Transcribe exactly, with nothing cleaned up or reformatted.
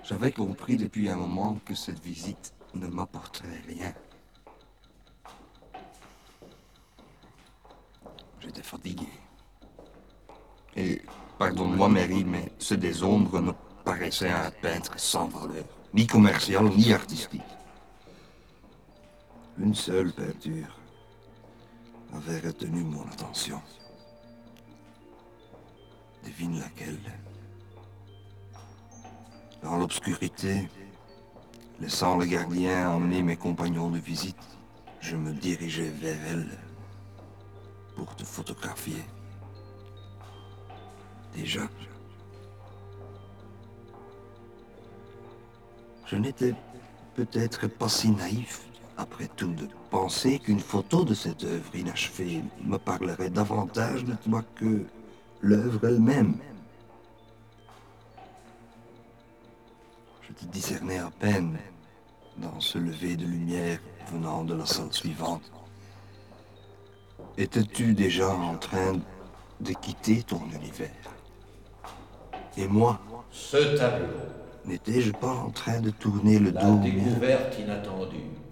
J'avais compris depuis un moment que cette visite ne m'apporterait rien. J'étais fatigué. Et, pardonne-moi Mary, mais ce des ombres me paraissait un peintre sans valeur, ni commercial, ni artistique. Une seule peinture avait retenu mon attention. Devine laquelle. Dans l'obscurité, laissant le gardien emmener mes compagnons de visite, je me dirigeais vers elle pour te photographier. Déjà, je n'étais peut-être pas si naïf, après tout, de penser qu'une photo de cette œuvre inachevée me parlerait davantage de toi que l'œuvre elle-même. Je te discernais à peine dans ce lever de lumière venant de la salle suivante. Étais-tu déjà en train de quitter ton univers? Et moi, Ce tableau, n'étais-je pas en train de tourner le la dos au mien? découverte inattendue.